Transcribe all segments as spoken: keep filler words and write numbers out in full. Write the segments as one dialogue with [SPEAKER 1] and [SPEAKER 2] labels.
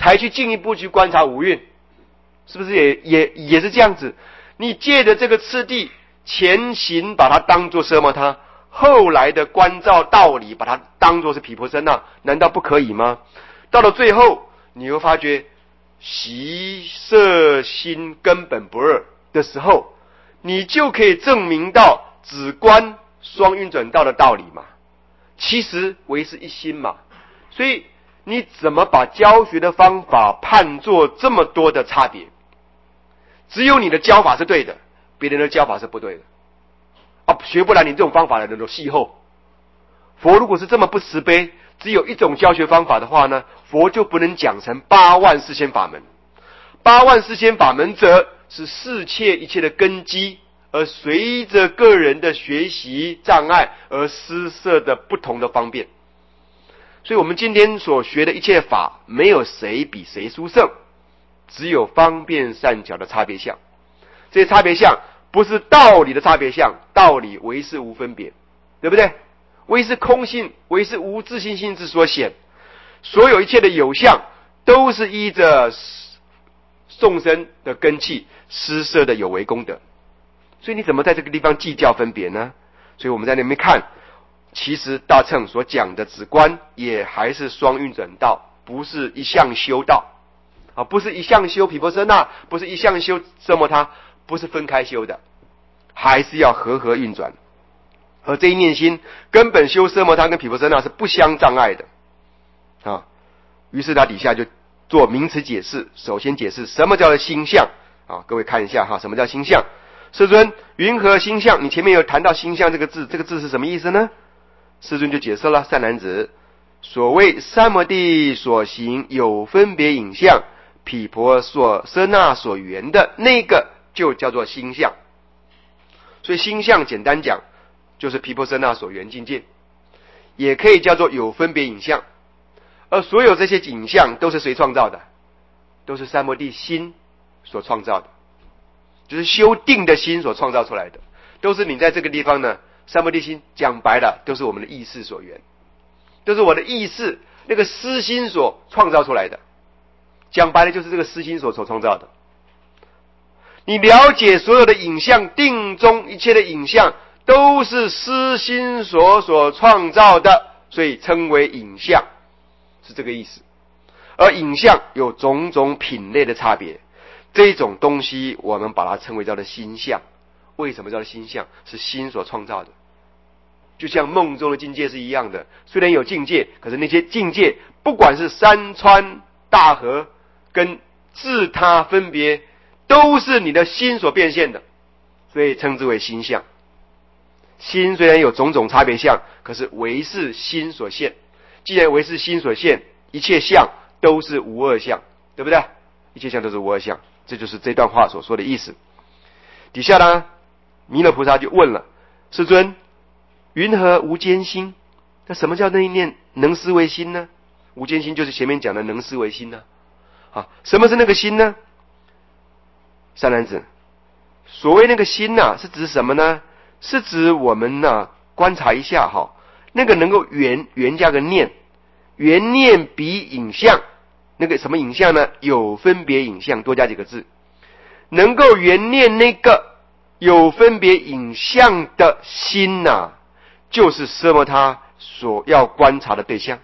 [SPEAKER 1] 才去进一步去观察五蕴，是不是也也也是这样子？你借着这个次第，前行把它当作奢摩他，后来的观照道理把它当作是毗婆舍那，难道不可以吗？到了最后，你会发觉习摄心根本不二的时候，你就可以证明到止观双运转道的道理嘛。其实唯是一心嘛，所以你怎么把教学的方法判作这么多的差别？只有你的教法是对的，别人的教法是不对的啊！学不来你这种方法的人都戏后。佛如果是这么不慈悲，只有一种教学方法的话呢，佛就不能讲成八万四千法门。八万四千法门者是世切一切的根基，而随着个人的学习障碍而施设的不同的方便。所以我们今天所学的一切法，没有谁比谁殊胜，只有方便善巧的差别相。这些差别相不是道理的差别相，道理唯是无分别，对不对？唯是空性，唯是无自性性之所显。所有一切的有相，都是依着众生的根器施设的有为功德。所以你怎么在这个地方计较分别呢？所以我们在那边看，其实大乘所讲的止观也还是双运转道，不是一项修道啊，不是一项修毗婆舍那，不是一项修奢摩他，不是分开修的，还是要合合运转。而这一念心根本修奢摩他跟毗婆舍那是不相障碍的啊。于是他底下就做名词解释，首先解释什么叫做心相啊，各位看一下哈，什么叫心相？世尊，云何心相？你前面有谈到心相这个字，这个字是什么意思呢？世尊就解释了，善男子，所谓三摩地所行有分别影像，毗婆舍那所缘的那个就叫做心相。所以心相简单讲就是毗婆舍那所缘境界，也可以叫做有分别影像。而所有这些影像都是谁创造的？都是三摩地心所创造的，就是修定的心所创造出来的，都是你在这个地方呢。三摩地心讲白了，都是我们的意识所缘，都是我的意识那个私心所创造出来的。讲白了，就是这个私心所所创造的。你了解所有的影像，定中一切的影像都是私心所所创造的，所以称为影像，是这个意思。而影像有种种品类的差别，这种东西我们把它称为叫做心相。为什么叫做心相？是心所创造的。就像梦中的境界是一样的，虽然有境界，可是那些境界不管是山川大河跟自他分别，都是你的心所变现的，所以称之为心相。心虽然有种种差别相，可是唯是心所现。既然唯是心所现，一切相都是无二相，对不对？一切相都是无二相，这就是这段话所说的意思。底下呢，弥勒菩萨就问了，世尊，云何无间心？那什么叫那一念能思维心呢？无间心就是前面讲的能思维心呢、啊。啊，什么是那个心呢？善男子，所谓那个心呐、啊，是指什么呢？是指我们呐、啊、观察一下哈，那个能够缘缘加个念，缘念比影像，那个什么影像呢？有分别影像，多加几个字，能够缘念那个有分别影像的心呐、啊，就是奢摩他所要观察的对象。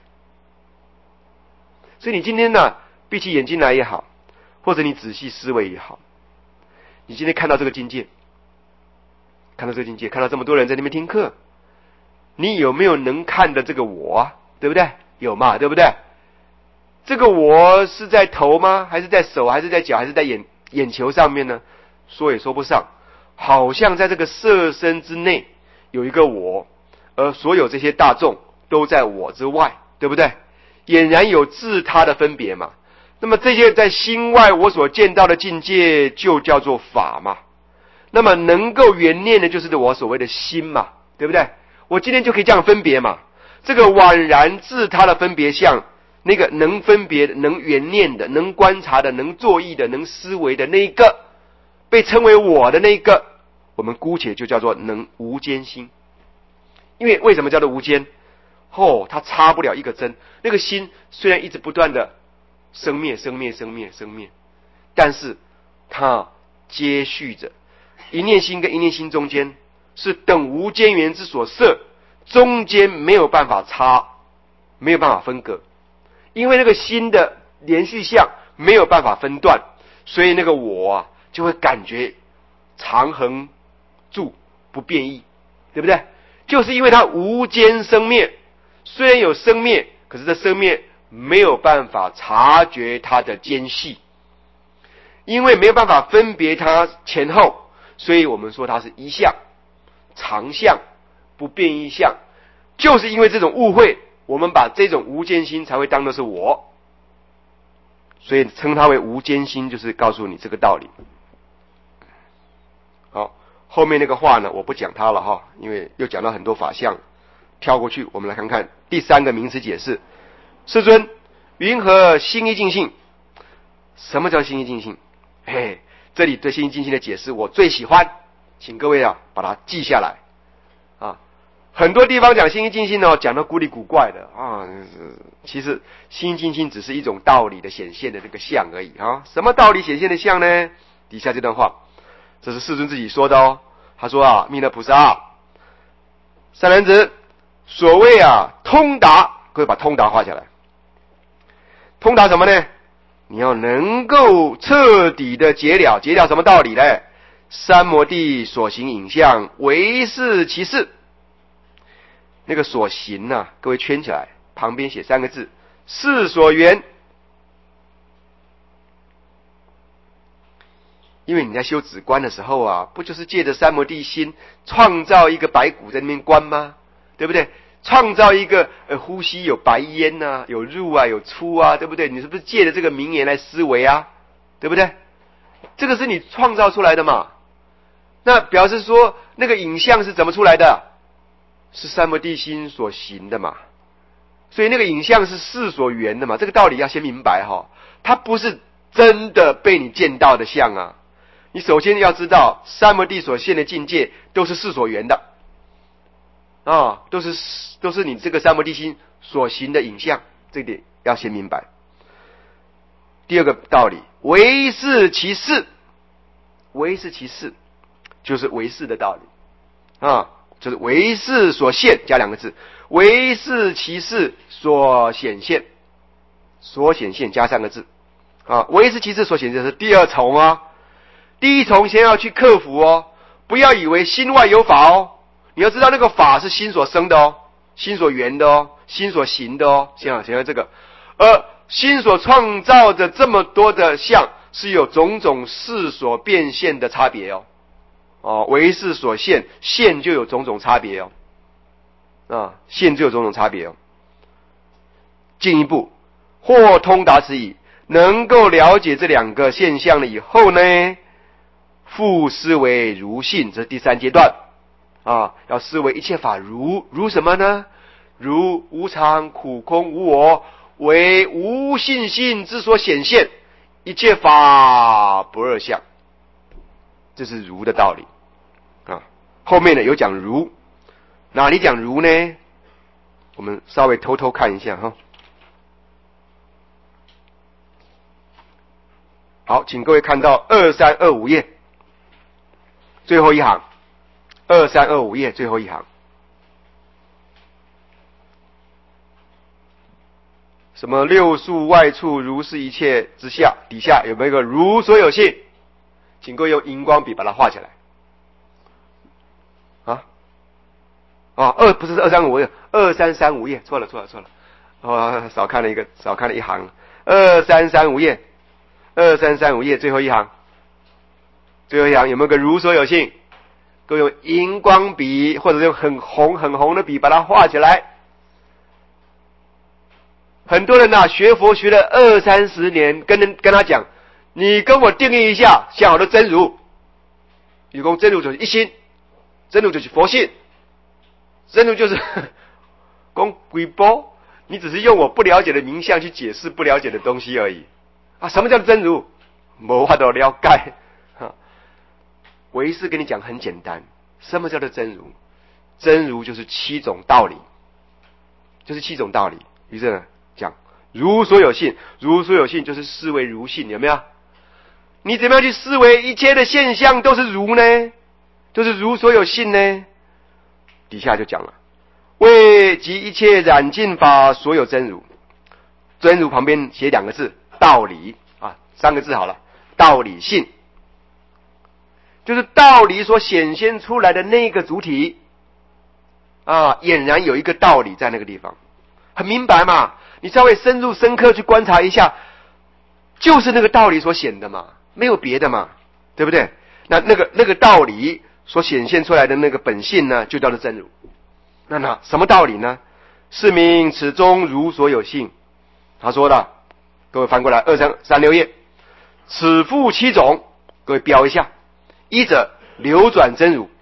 [SPEAKER 1] 所以你今天呢，闭起眼睛来也好，或者你仔细思维也好，你今天看到这个境界，看到这个境界，看到这么多人在那边听课，你有没有能看的这个我啊？对不对？有嘛？对不对？这个我是在头吗？还是在手？还是在脚？还是在眼眼球上面呢？说也说不上，好像在这个色身之内有一个我，而所有这些大众都在我之外，对不对？俨然有自他的分别嘛。那么这些在心外我所见到的境界就叫做法嘛。那么能够缘念的就是我所谓的心嘛，对不对？我今天就可以这样分别嘛。这个宛然自他的分别相，那个能分别的、能缘念的、能观察的、能作意的、能思维的那一个，被称为我的那一个，我们姑且就叫做能无间心。因为为什么叫做无间？哦，它插不了一个针。那个心虽然一直不断的生灭生灭生灭生灭，但是它接续着一念心跟一念心中间是等无间缘之所摄，中间没有办法插，没有办法分割，因为那个心的连续相没有办法分段，所以那个我啊就会感觉长恒住不变异，对不对？就是因为它无间生灭，虽然有生灭，可是这生灭没有办法察觉它的间隙，因为没有办法分别它前后，所以我们说它是一相、常相、不变异相。就是因为这种误会，我们把这种无间心才会当作是我，所以称它为无间心，就是告诉你这个道理。好，后面那个话呢，我不讲它了哈，因为又讲到很多法相，跳过去。我们来看看第三个名词解释。世尊，云何心一净性？什么叫心一净性？嘿，这里对心一净性的解释我最喜欢，请各位啊把它记下来啊。很多地方讲心一净性呢，讲得古里古怪的啊。其实心一净性只是一种道理的显现的这个相而已啊。什么道理显现的相呢？底下这段话，这是世尊自己说的哦。他说啊，弥勒菩萨，善男子，所谓啊通达，各位把通达画下来。通达什么呢？你要能够彻底的解了，解了什么道理呢？三摩地所行影像，唯是其事。那个所行啊，各位圈起来，旁边写三个字：是所缘。因为你在修止观的时候啊，不就是借着三摩地心创造一个白骨在那边观吗？对不对？创造一个呃呼吸有白烟啊，有入啊，有出啊，对不对？你是不是借着这个名言来思维啊？对不对？这个是你创造出来的嘛？那表示说那个影像是怎么出来的？是三摩地心所行的嘛？所以那个影像是事所缘的嘛？这个道理要先明白哈，它不是真的被你见到的像啊。你首先要知道，三摩地所现的境界都是事所缘的啊，都是都是你这个三摩地心所行的影像，这点要先明白。第二个道理，唯是其事，唯是其事，就是唯是的道理啊，就是唯是所现，加两个字，唯是其事所显现，所显现加三个字啊，唯是其事所显现是第二重啊。第一重先要去克服哦，不要以为心外有法哦，你要知道那个法是心所生的哦，心所缘的哦，心所行的哦，先要先要这个，而心所创造的这么多的相，是有种种事所变现的差别哦，哦，唯是所现，现就有种种差别哦，啊，现就有种种差别哦。进一步，或通达此矣，能够了解这两个现象了以后呢，复思维如性，这是第三阶段啊，要思维一切法如如什么呢？如无常、苦、空、无我，为无性性之所显现，一切法不二相，这是如的道理啊。后面呢有讲如，哪里讲如呢？我们稍微偷偷看一下哈。好，请各位看到二三二五页最后一行，二三二五页最后一行，什么六束外处如是一切之下，底下有没有一个如所有性？请各位用荧光笔把它画起来。啊，哦，二不是二三五页，二三三五页，错了错了错了，哦，少看了一个，少看了一行，二三三五页，二三三五页最后一行，最后一行有没有个如所有性？各位用荧光笔或者用很红很红的笔把它画起来。很多人呐、啊，学佛学了二三十年，跟人跟他讲，你跟我定义一下，像好的真如，你讲真如就是一心，真如就是佛性，真如就是讲鬼波，你只是用我不了解的名相去解释不了解的东西而已啊！什么叫真如？没法都了解。唯是跟你讲很简单，什么叫做真如？真如就是七种道理，就是七种道理。于是呢，讲如所有性，如所有性就是视为如性，有没有？你怎么样去视为一切的现象都是如呢？就是如所有性呢？底下就讲了，为即一切染净法所有真如。真如旁边写两个字，道理啊，三个字好了，道理性，就是道理所显现出来的那个主体啊，俨然有一个道理在那个地方，很明白嘛？你稍微深入深刻去观察一下，就是那个道理所显的嘛，没有别的嘛，对不对？那那个那个道理所显现出来的那个本性呢，就叫做真如。那那什么道理呢？是名此中如所有性。他说了，各位翻过来二三三六页，此复七种，各位标一下。一者流转真如，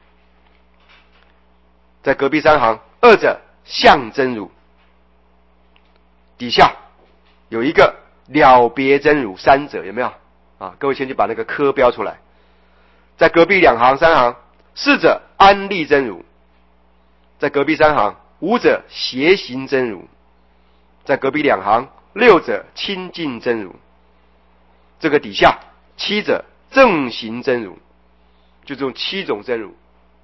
[SPEAKER 1] 在隔壁三行。二者相真如，底下有一个了别真如。三者有没有啊？各位先去把那个科标出来。在隔壁两行三行。四者安立真如，在隔壁三行。五者邪行真如，在隔壁两行。六者清净真如，这个底下七者正行真如，就这种七种真如。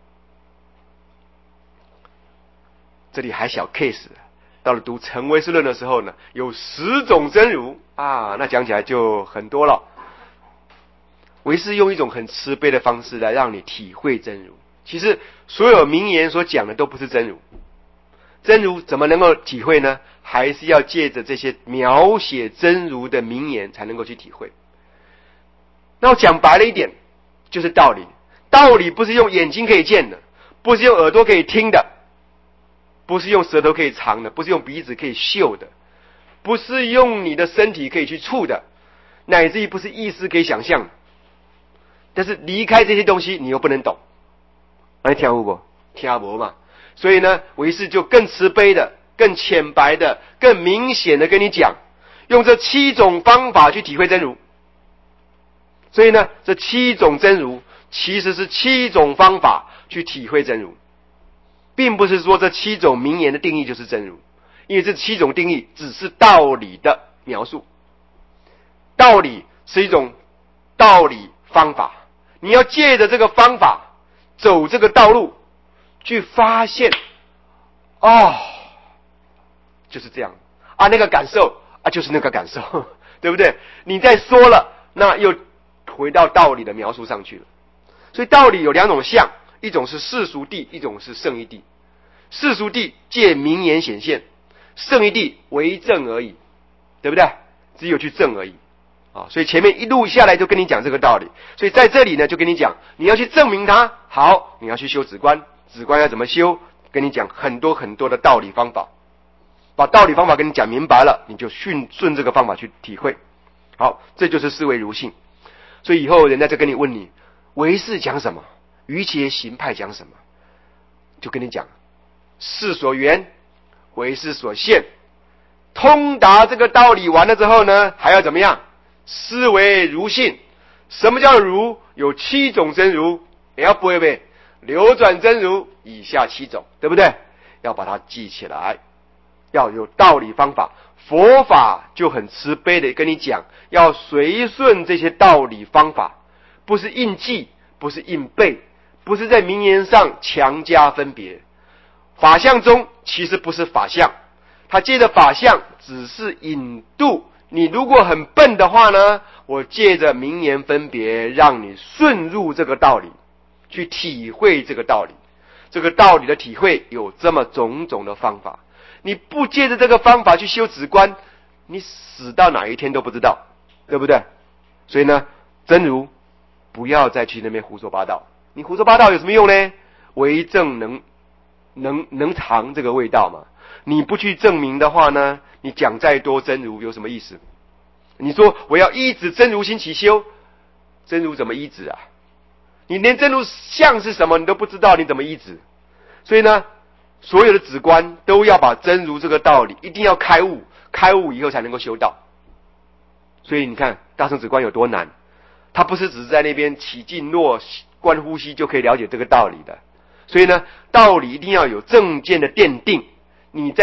[SPEAKER 1] 这里还小 case， 到了读成唯识论的时候呢，有十种真如啊，那讲起来就很多了。唯识用一种很慈悲的方式来让你体会真如。其实所有名言所讲的都不是真如，真如怎么能够体会呢？还是要借着这些描写真如的名言才能够去体会。那我讲白了一点，就是道理。道理不是用眼睛可以见的，不是用耳朵可以听的，不是用舌头可以尝的，不是用鼻子可以嗅的，不是用你的身体可以去触的，乃至于不是意识可以想象的。但是离开这些东西，你又不能懂。你听有不？听无嘛。所以呢，唯识就更慈悲的、更浅白的、更明显的跟你讲，用这七种方法去体会真如。所以呢，这七种真如其实是七种方法去体会真如，并不是说这七种名言的定义就是真如，因为这七种定义只是道理的描述。道理是一种道理方法，你要借着这个方法走这个道路，去发现，哦，就是这样啊，那个感受啊，就是那个感受，对不对？你再说了，那又回到道理的描述上去了。所以道理有两种相，一种是世俗谛，一种是圣义谛。世俗谛借名言显现，圣义谛为证而已，对不对？只有去证而已啊。所以前面一路下来就跟你讲这个道理，所以在这里呢就跟你讲，你要去证明它，好，你要去修止观，止观要怎么修，跟你讲很多很多的道理方法，把道理方法跟你讲明白了，你就顺顺这个方法去体会。好，这就是思维如性。所以以后人家就跟你问你，唯识讲什么，瑜伽行派讲什么，就跟你讲，事所缘，唯识所现。通达这个道理完了之后呢，还要怎么样？思维如性。什么叫如？有七种真如，也要不会背。流转真如以下七种，对不对？要把它记起来，要有道理方法。佛法就很慈悲的跟你讲，要随顺这些道理方法，不是硬记，不是硬背，不是在名言上强加分别。法相中其实不是法相，他借着法相只是引渡你。如果很笨的话呢，我借着名言分别让你顺入这个道理，去体会这个道理。这个道理的体会有这么种种的方法，你不借着这个方法去修止观，你死到哪一天都不知道，对不对？所以呢，真如不要再去那边胡说八道。你胡说八道有什么用呢？为证能能能尝这个味道吗？你不去证明的话呢，你讲再多真如有什么意思？你说我要依止真如心起修，真如怎么依止啊？你连真如相是什么你都不知道，你怎么依止？所以呢，所有的止观都要把真如这个道理一定要开悟，开悟以后才能够修道。所以你看大乘止观有多难，它不是只是在那边起静落观呼吸就可以了解这个道理的。所以呢，道理一定要有正见的奠定，你在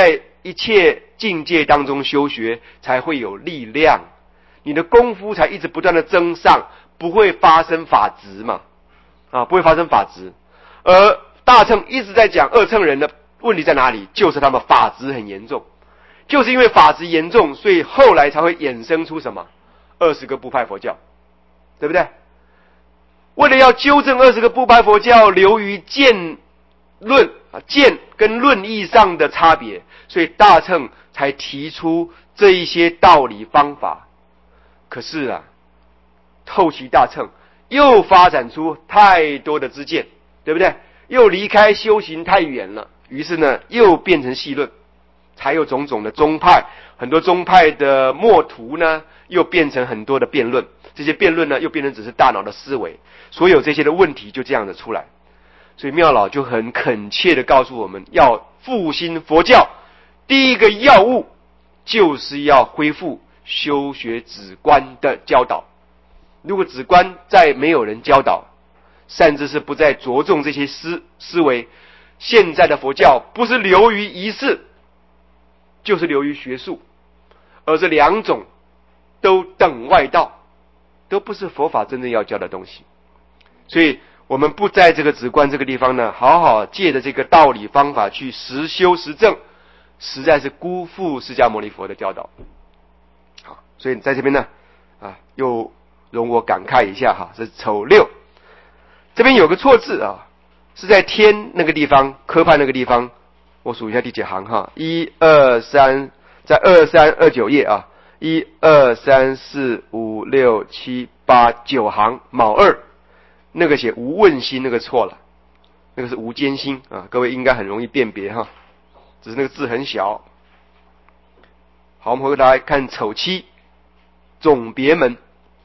[SPEAKER 1] 一切境界当中修学，才会有力量，你的功夫才一直不断的增上，不会发生法执嘛，啊，不会发生法执。而大乘一直在讲二乘人的问题在哪里，就是他们法执很严重，就是因为法执严重，所以后来才会衍生出什么二十个部派佛教，对不对？为了要纠正二十个部派佛教流于见论啊见跟论义上的差别，所以大乘才提出这一些道理方法。可是啊，后期大乘又发展出太多的知见，对不对？又离开修行太远了，于是呢，又变成细论，才有种种的宗派，很多宗派的末途呢，又变成很多的辩论，这些辩论呢，又变成只是大脑的思维，所有这些的问题就这样的出来。所以妙老就很恳切的告诉我们，要复兴佛教，第一个要务就是要恢复修学止观的教导。如果止观再没有人教导，甚至是不再着重这些思思维，现在的佛教不是流于仪式，就是流于学术，而这两种都等外道，都不是佛法真正要教的东西。所以我们不在这个止观这个地方呢，好好借着这个道理方法去实修实证，实在是辜负释迦牟尼佛的教导。好，所以在这边呢，啊，又容我感慨一下哈，这是丑六，这边有个错字啊，是在天那个地方，科判那个地方，我数一下第几行哈，一二三，在二三二九页啊，一二三四五六七八九行卯二，那个写无问心那个错了，那个是无间心啊，各位应该很容易辨别哈，只是那个字很小。好，我们回头来看丑七，总别门。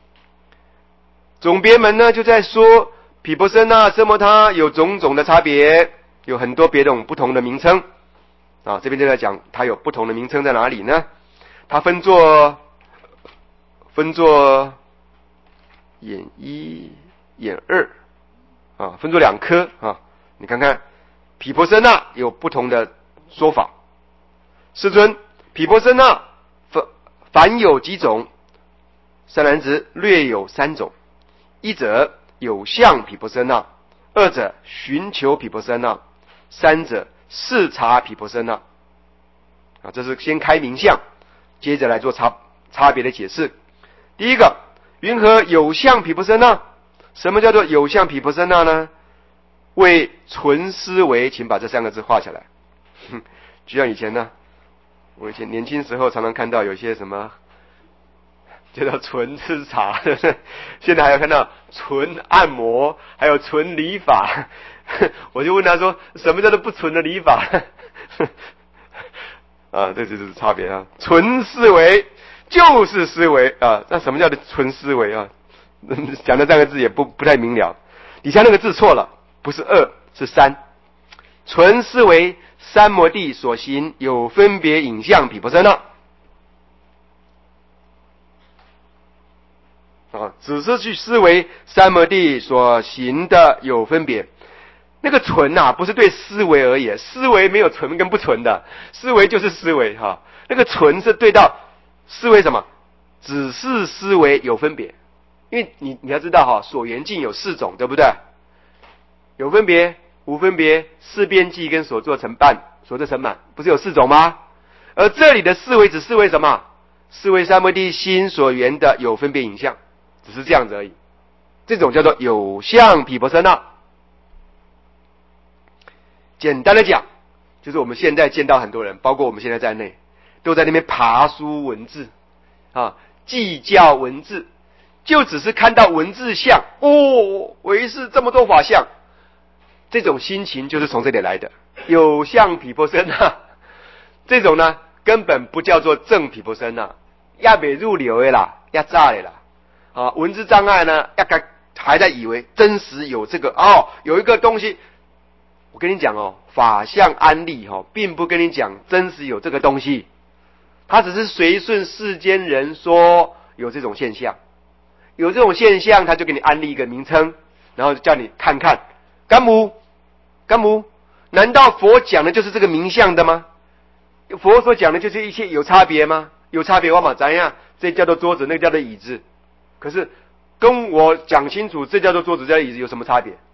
[SPEAKER 1] 总别门呢，就在说毗婆舍那、奢摩他有种种的差别，有很多别种不同的名称啊。这边就在讲它有不同的名称在哪里呢？它分作分作眼一、眼二啊，分作两科啊。你看看毗婆舍那有不同的说法。世尊，毗婆舍那凡有几种？善男子，略有三种。一者有相毗婆舍那，二者寻求毗婆舍那，三者视察毗婆舍那。啊，这是先开名相，接着来做差差别的解释。第一个，云何有相毗婆舍那？什么叫做有相毗婆舍那呢？为纯思维，请把这三个字画下来。就像以前呢，我以前年轻时候常常看到有些什么叫做纯吃茶，现在还有看到纯按摩，还有纯理发。我就问他说，什么叫做不纯的理发？啊，这就是差别啊！纯思维就是思维啊，那什么叫做纯思维啊？讲的这个字也不不太明了。底下那个字错了，不是二，是三。纯思维，三摩地所行有分别影像毗婆舍那。啊，只是去思维三摩地所行的有分别。那个纯啊，不是对思维而言，思维没有纯跟不纯的，思维就是思维哈。那个纯是对到思维什么？只是思维有分别。因为你你要知道哈，所缘境有四种，对不对？有分别、无分别、事边际跟所作成办、所作成满，不是有四种吗？而这里的思维只思维什么？思维三摩地心所缘的有分别影像。只是这样子而已，这种叫做有相毗婆舍那。简单的讲，就是我们现在见到很多人，包括我们现在在内，都在那边爬书文字啊，计较文字，就只是看到文字相，哦，唯是这么多法相，这种心情就是从这里来的。有相毗婆舍那，这种呢根本不叫做正毗婆舍那，也没入流的啦，也炸的啦。啊，文字障碍呢，要该还在以为真实有这个哦，有一个东西，我跟你讲哦，法相安立哈、哦，并不跟你讲真实有这个东西，它只是随顺世间人说有这种现象，有这种现象，他就给你安立一个名称，然后叫你看看，干母干母，难道佛讲的就是这个名相的吗？ 佛所讲的就是一切有差别吗？有差别，我嘛怎样？这叫做桌子，那个叫做椅子。可是跟我讲清楚，这叫做桌子，这叫做椅子有什么差别？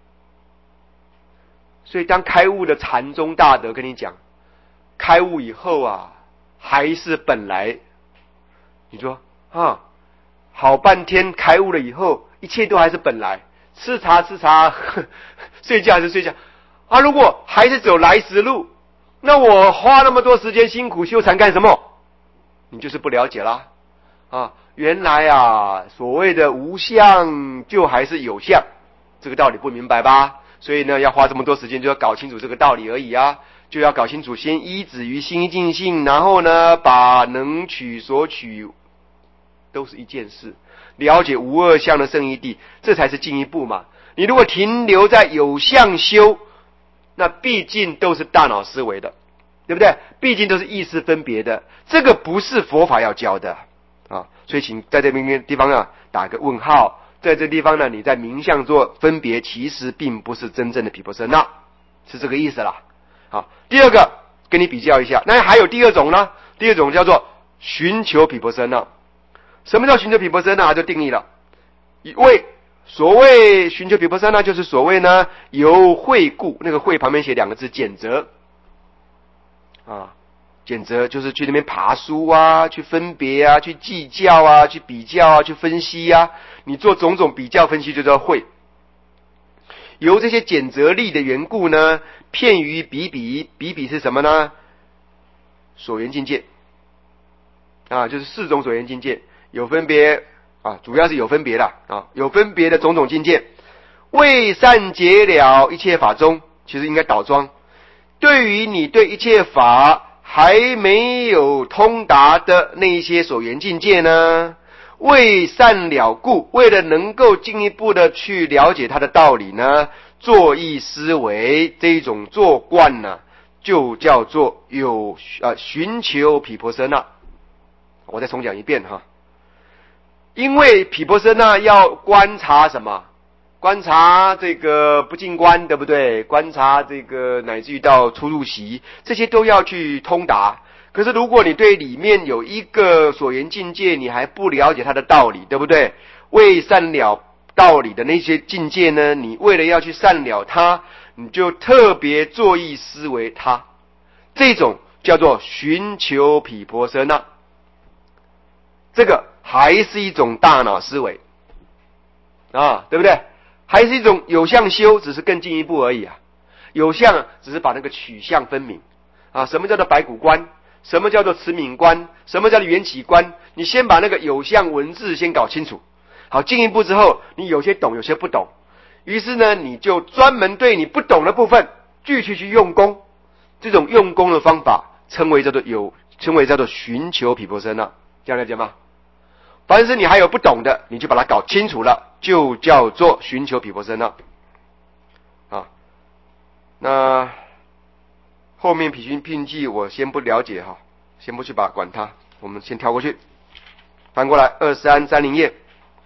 [SPEAKER 1] 所以当开悟的禅宗大德跟你讲，开悟以后啊，还是本来。你说啊，好半天开悟了以后，一切都还是本来，吃茶吃茶，呵睡觉还是睡觉啊。如果还是走来时路，那我花那么多时间辛苦修禅干什么？你就是不了解啦啊！原来啊，所谓的无相就还是有相，这个道理不明白吧？所以呢，要花这么多时间就要搞清楚这个道理而已啊！就要搞清楚，先依止于心尽性，然后呢，把能取所取都是一件事，了解无二相的圣义谛，这才是进一步嘛。你如果停留在有相修，那毕竟都是大脑思维的，对不对？毕竟都是意识分别的，这个不是佛法要教的啊。所以请在这边地方啊打个问号，在这地方呢，你在名相做分别，其实并不是真正的毗婆舍那，是这个意思啦。好，第二个跟你比较一下，那还有第二种呢？第二种叫做寻求毗婆舍那。什么叫寻求毗婆舍那？它就定义了，为所谓寻求毗婆舍那，就是所谓呢由慧故，那个慧旁边写两个字检则啊，检则就是去那边爬书啊，去分别啊，去计较啊，去比较啊，去分析啊，你做种种比较分析就叫慧。由这些检则力的缘故呢，片于比比，比比是什么呢？所缘境界啊，就是四种所缘境界，有分别啊，主要是有分别的啊，有分别的种种境界，未善解了一切法中，其实应该倒装。对于你对一切法还没有通达的那一些所缘境界呢，未善了故，为了能够进一步的去了解它的道理呢，作意思维这一种做观呢，就叫做有呃寻求毗婆舍那。我再重讲一遍哈，因为毗婆舍那要观察什么？观察这个不净观，对不对？观察这个乃至于到出入息，这些都要去通达。可是如果你对里面有一个所缘境界，你还不了解它的道理，对不对？未善了道理的那些境界呢，你为了要去善了它，你就特别作意思维它，这种叫做寻求毗婆舍那。这个还是一种大脑思维啊，对不对？还是一种有相修，只是更进一步而已啊。有相只是把那个取向分明啊。什么叫做白骨观？什么叫做持敏观？什么叫做缘起观？你先把那个有相文字先搞清楚。好，进一步之后，你有些懂，有些不懂。于是呢，你就专门对你不懂的部分，继续去用功。这种用功的方法，称为叫做有，称为叫做寻求毗婆舍那，这样了解吗？凡是你还有不懂的，你就把它搞清楚了，就叫做寻求毗婆舍那啊。那后面毗须品记我先不了解哈，先不去把管它，我们先跳过去，翻过来二三三零页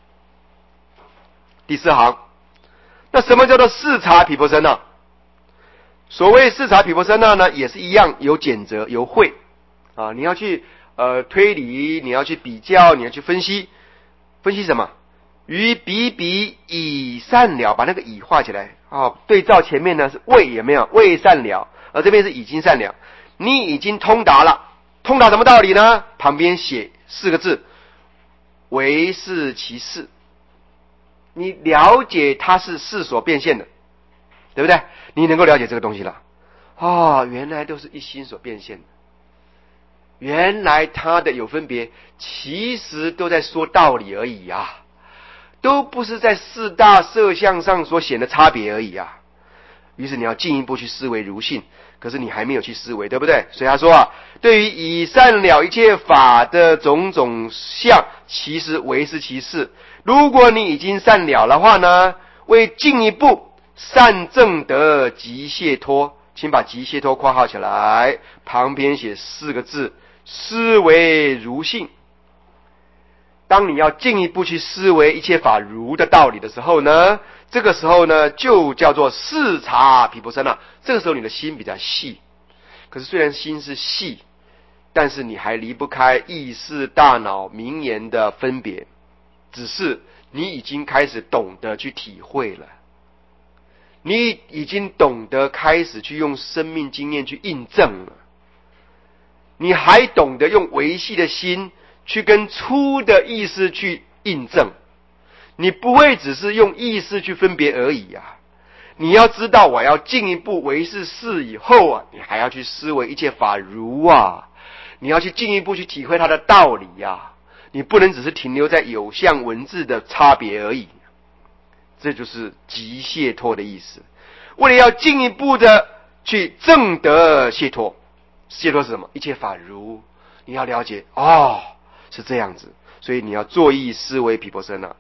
[SPEAKER 1] 第四行。那什么叫做视察毗婆舍那？所谓视察毗婆舍那呢，也是一样，有检则，有慧啊，你要去呃推理，你要去比较，你要去分析，分析什么？于比比以善了，把那个以画起来啊，对照前面呢是未，有没有？未善了，而这边是已经善了，你已经通达了。通达什么道理呢？旁边写四个字：唯是其事。你了解它是事所变现的，对不对？你能够了解这个东西了。哦，原来都是一心所变现的。原来它的有分别，其实都在说道理而已啊，都不是在四大色相上所显的差别而已啊。于是你要进一步去思维如性，可是你还没有去思维，对不对？所以他说啊，对于以善了一切法的种种相，其实唯是其事。如果你已经善了的话呢，为进一步善正得极解脱，请把极解脱括号起来，旁边写四个字：思维如性。当你要进一步去思维一切法如的道理的时候呢，这个时候呢就叫做视察毗婆舍那。这个时候你的心比较细， 可是虽然心是细，但是你还离不开意识、大脑、名言的分别，只是你已经开始懂得去体会了，你已经懂得开始去用生命经验去印证了，你还懂得用维系的心去跟粗的意识去印证，你不会只是用意识去分别而已啊！你要知道，我要进一步维系事以后啊，你还要去思维一切法如啊，你要去进一步去体会它的道理呀、啊，你不能只是停留在有相文字的差别而已。这就是极解脱的意思。为了要进一步的去证得解脱，解脱是什么？一切法如，你要了解哦，是这样子，所以你要作意思维毗婆舍那。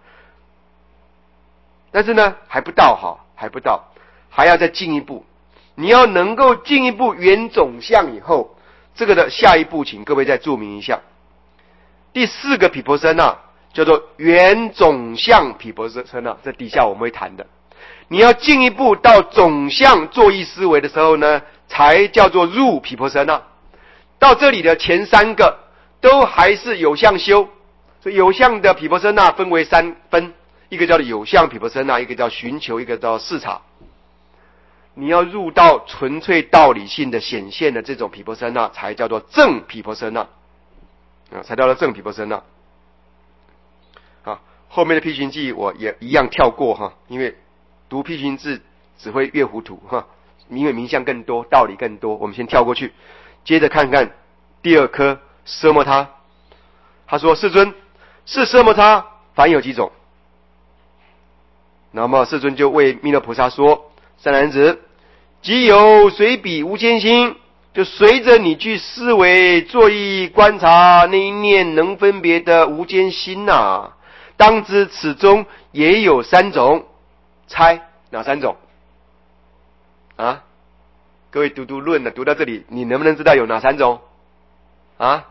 [SPEAKER 1] 但是呢，还不到哈。还不到，还要再进一步。你要能够进一步圆总相以后，这个的下一步，请各位再注明一下。第四个毗婆舍那叫做圆总相毗婆舍那，这底下我们会谈的。你要进一步到总相作意思维的时候呢，才叫做入毗婆舍那。到这里的前三个都还是有相修，所以有相的毗婆舍那分为三分。一个叫做有相毗婆舍那，一个叫寻求，一个叫视察。你要入到纯粹道理性的显现的这种毗婆舍那，才叫做正毗婆舍那啊，才叫做正毗婆舍那。啊，后面的辟寻记我也一样跳过哈，因为读辟寻字只会越糊涂哈，因为名相更多，道理更多，我们先跳过去。接着看看第二颗奢摩他，他说：世尊，是奢摩他凡有几种？那么世尊就为弥勒菩萨说：善男子，即有随彼无间心，就随着你去思维作意观察那一念能分别的无间心啊，当知此中也有三种。猜哪三种啊？各位读读论的，读到这里你能不能知道有哪三种啊？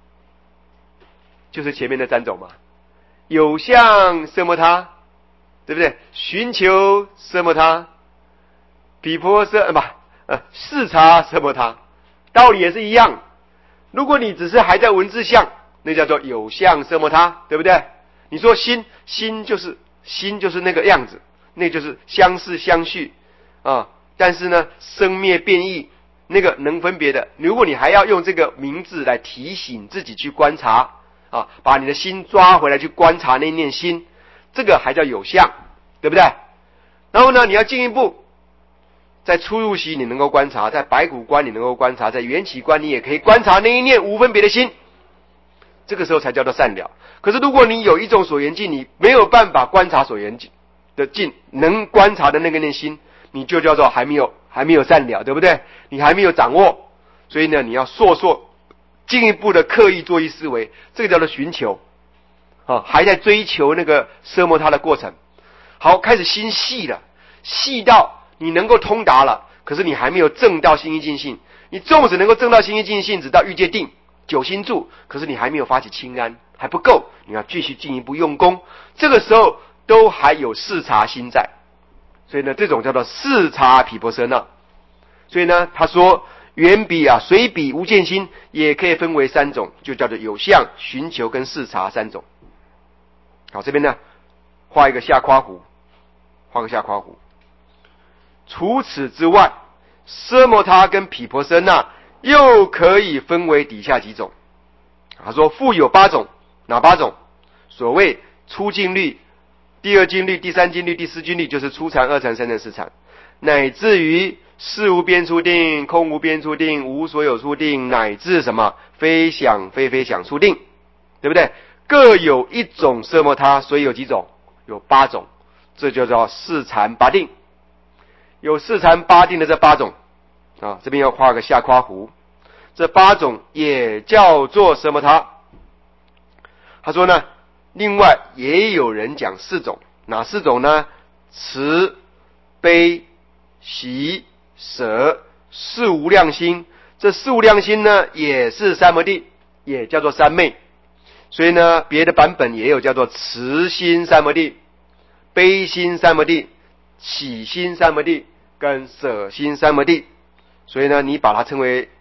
[SPEAKER 1] 就是前面的三种嘛，有相奢摩他，对不对？寻求奢摩他，毗婆舍呃不呃视察奢摩他，道理也是一样。如果你只是还在文字相，那叫做有相奢摩他，对不对？你说心，心就是心就是那个样子，那就是相似相续啊。但是呢，生灭变异，那个能分别的，如果你还要用这个名字来提醒自己去观察啊，把你的心抓回来去观察那念心。这个还叫有相，对不对？然后呢，你要进一步，在初入息你能够观察，在白骨观你能够观察，在缘起观你也可以观察那一念无分别的心，这个时候才叫做善了。可是如果你有一种所缘境，你没有办法观察所缘境的境，能观察的那个念心，你就叫做还没有还没有善了，对不对？你还没有掌握，所以呢，你要烁烁进一步的刻意作意思维，这个叫做寻求。啊，还在追求那个奢摩他的过程。好，开始心细了，细到你能够通达了，可是你还没有证到心一尽性。你纵使能够证到心一尽性，只到欲界定九心住，可是你还没有发起清安，还不够，你要继续进一步用功。这个时候都还有视察心在，所以呢，这种叫做视察毗婆舍那。所以呢，他说缘彼啊，随彼无间心，也可以分为三种，就叫做有相、寻求跟视察三种。好，这边呢画一个下括弧，画个下括弧。除此之外，奢摩他跟毗婆舍那又可以分为底下几种。他说复有八种，哪八种？所谓初静虑、第二静虑、第三静虑、第四静虑，就是初禅、二禅、三禅、四禅，乃至于事无边处定、空无边处定、无所有处定，乃至什么非想非非想处定，对不对？各有一种奢摩他，所以有几种？有八种，这就叫四禅八定。有四禅八定的这八种啊，这边要画个下括弧，这八种也叫做奢摩他。他说呢，另外也有人讲四种，哪四种呢？慈、悲、喜、舍、四无量心。这四无量心呢，也是三摩地，也叫做三昧。所以呢，别的版本也有叫做慈心三摩地、悲心三摩地、喜心三摩地跟舍心三摩地。所以呢，你把它称为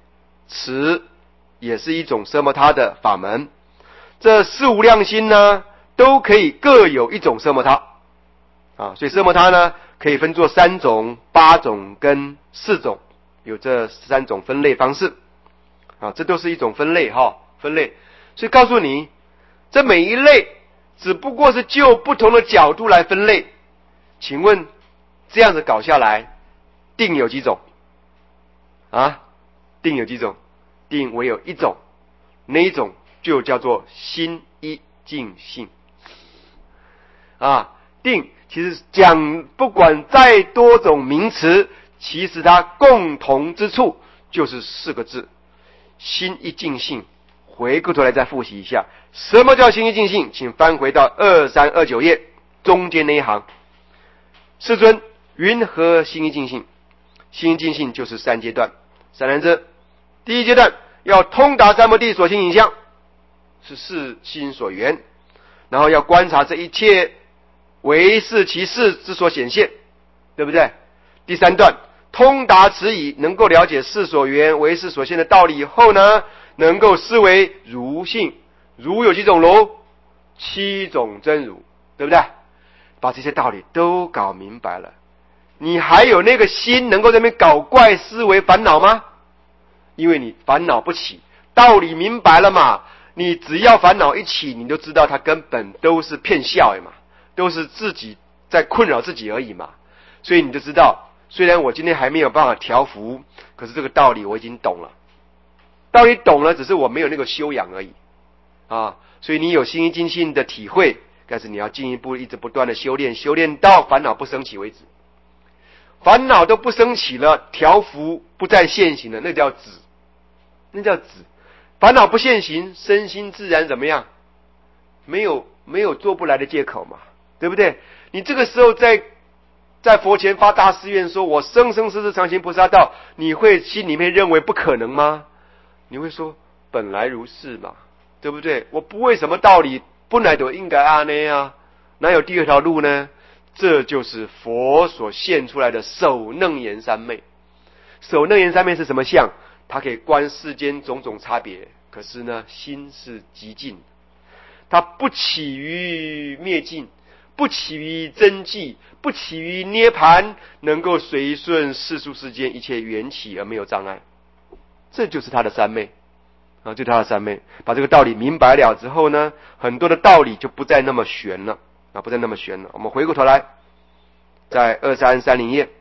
[SPEAKER 1] 此也是一种奢摩他的法门。这四无量心呢，都可以各有一种奢摩他啊，所以奢摩他呢可以分作三种、八种跟四种，有这三种分类方式啊，这都是一种分类哈，分类。所以告诉你，这每一类只不过是就不同的角度来分类。请问这样子搞下来，定有几种啊？定有几种？定唯有一种，那一种就叫做心一净性啊。定其实讲不管再多种名词，其实它共同之处就是四个字：心一净性。回过头来再复习一下，什么叫心一净性？请翻回到二三二九页中间那一行。世尊，云何心一净性？心一净性就是三阶段。三人之第一阶段要通达三摩地所行影像，是视心所缘，然后要观察这一切唯是其事之所显现，对不对？第三段通达此以，能够了解事所缘唯是所现的道理以后呢，能够思维如性。如有几种如？七种真如，对不对？把这些道理都搞明白了，你还有那个心能够在那边搞怪思维烦恼吗？因为你烦恼不起，道理明白了嘛，你只要烦恼一起，你就知道它根本都是骗笑嘛，都是自己在困扰自己而已嘛。所以你就知道，虽然我今天还没有办法调伏，可是这个道理我已经懂了。道理懂了，只是我没有那个修养而已啊。所以你有心一净性的体会，但是你要进一步一直不断的修炼，修炼到烦恼不生起为止。烦恼都不生起了，调伏不再现行了，那叫止，那叫止。烦恼不现行，身心自然怎么样？没有没有做不来的借口嘛，对不对？你这个时候在在佛前发大誓愿，说我生生世世常行菩萨道，你会心里面认为不可能吗？你会说本来如是嘛，对不对？我不为什么道理本来就应该安呢啊，哪有第二条路呢？这就是佛所现出来的首楞严三昧。首楞严三昧是什么相？它可以观世间种种差别，可是呢，心是极尽，它不起于灭尽，不起于增寂，不起于涅盘，能够随顺世俗世间一切缘起而没有障碍。这就是他的三昧啊，就是他的三昧。把这个道理明白了之后呢，很多的道理就不再那么玄了啊，不再那么玄了。我们回过头来，在二三三零页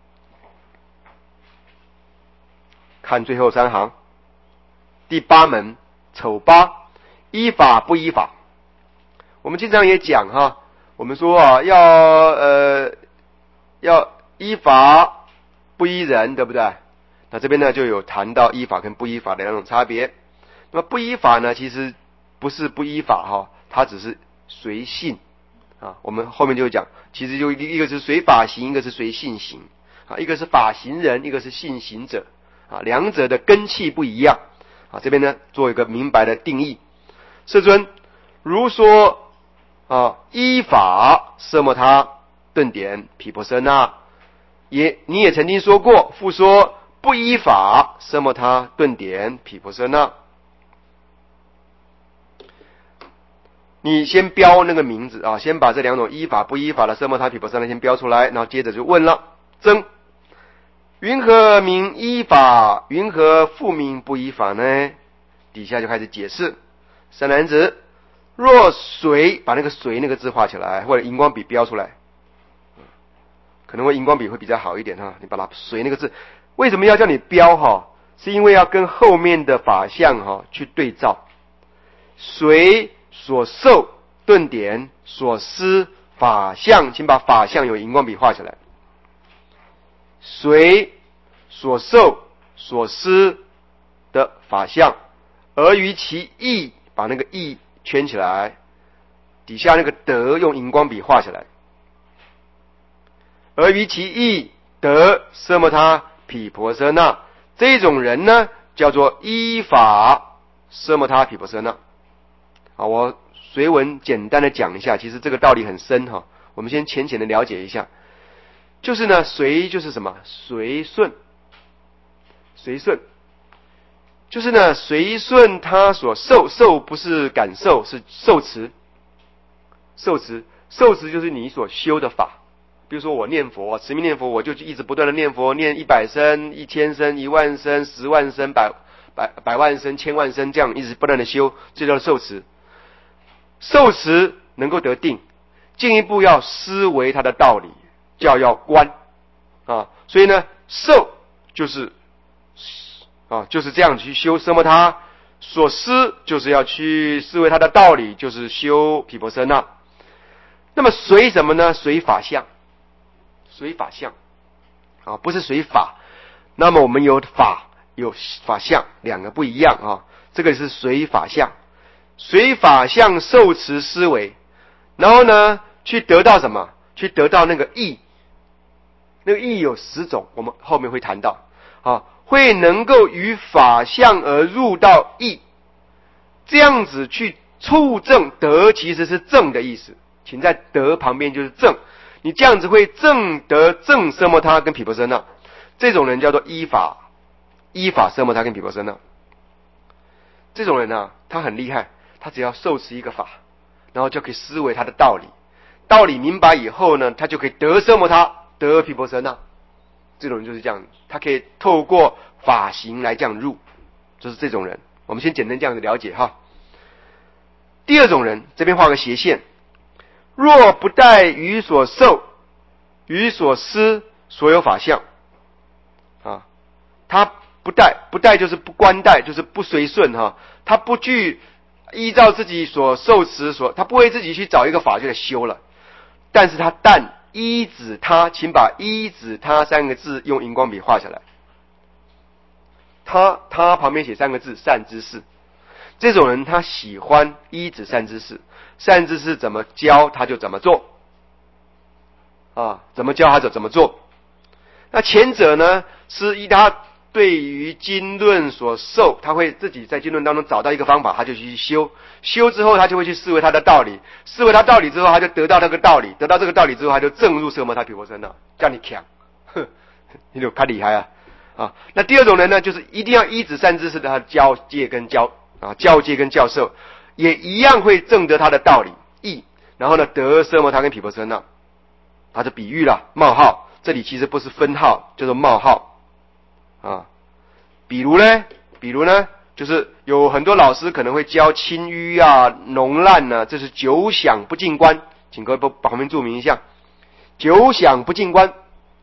[SPEAKER 1] 看最后三行，第八门丑八，依法不依法。我们经常也讲哈，我们说啊，要呃要依法不依人，对不对？那这边呢就有谈到依法跟不依法的两种差别。那么不依法呢，其实不是不依法哈，它只是随性啊。我们后面就会讲，其实就一个是随法行，一个是随性行啊，一个是法行人，一个是性行者啊，两者的根器不一样啊。这边呢做一个明白的定义。世尊，如说啊，依法奢摩他顿点毗婆舍那，也你也曾经说过，复说不依法奢摩他顿点毗婆舍那。你先标那个名字啊，先把这两种依法不依法的奢摩他毗婆舍那先标出来，然后接着就问了：曾云何名依法？云何复名不依法呢？底下就开始解释。三男子，若随，把那个随那个字画起来，或者荧光笔标出来，可能会荧光笔会比较好一点哈。你把它随那个字，为什么要叫你标哈？是因为要跟后面的法相哈去对照。随所受顿点所思法相，请把法相有荧光笔画起来。随所受所思的法相，而于其意，把那个意圈起来，底下那个得用荧光笔画起来。而于其意得奢摩他毗婆舍那，这种人呢叫做依法奢摩他毗婆舍那。啊，我随文简单的讲一下，其实这个道理很深哈，我们先浅浅的了解一下。就是呢，随就是什么？随顺，随顺。 就是呢，随顺他所受，受不是感受，是受持。受持，受持就是你所修的法。比如说我念佛，持名念佛，我就一直不断的念佛，念一百声、一千声、一万声、十万声、百百百万声、千万声，这样一直不断的修，这叫受持。受持能够得定，进一步要思维它的道理，叫要观啊。所以呢，受就是啊，就是这样去修奢摩他；所思就是要去思维它的道理，就是修毗婆舍那。那么随什么呢？随法相，随法相啊，不是随法。那么我们有法有法相，两个不一样啊。这个是随法相，随法相受持思维，然后呢，去得到什么？去得到那个义。那个义有十种，我们后面会谈到啊。会能够于法相而入到义，这样子去触证得，其实是正的意思，请在得旁边就是正，你这样子会证得正奢摩他跟毗婆舍那，这种人叫做依法依法奢摩他跟毗婆舍那。这种人啊，他很厉害，他只要受持一个法，然后就可以思维他的道理，道理明白以后呢，他就可以得奢摩他，得毗婆舍那。这种人就是这样，他可以透过法行来这样入，就是这种人。我们先简单这样子了解哈。第二种人，这边画个斜线，若不待于所受、于所思所有法相啊，他不待，不待就是不观待，就是不随顺哈，他不去依照自己所受持所，他不会自己去找一个法就来修了，但是他但依止他，请把依止他三个字用荧光笔画下来。他他旁边写三个字善知识。这种人他喜欢依止善知识，善知识怎么教他就怎么做啊，怎么教他就怎么做。那前者呢，是依他对于经论所受，他会自己在经论当中找到一个方法，他就去修，修之后他就会去思维他的道理，思维他道理之后他就得到那个道理，得到这个道理之后他就证入奢摩他毗婆舍那，叫你强，哼，你就看厉害啊啊！那第二种人呢，就是一定要依止善知识的他教戒跟教啊教戒跟教授，也一样会证得他的道理义，然后呢得奢摩他跟毗婆舍那，他是比喻了冒号，这里其实不是分号，叫做冒号。啊，比如呢，比如呢，就是有很多老师可能会教清淤啊、脓烂啊，这是久想不进观，请各位旁边注明一下，久想不进观。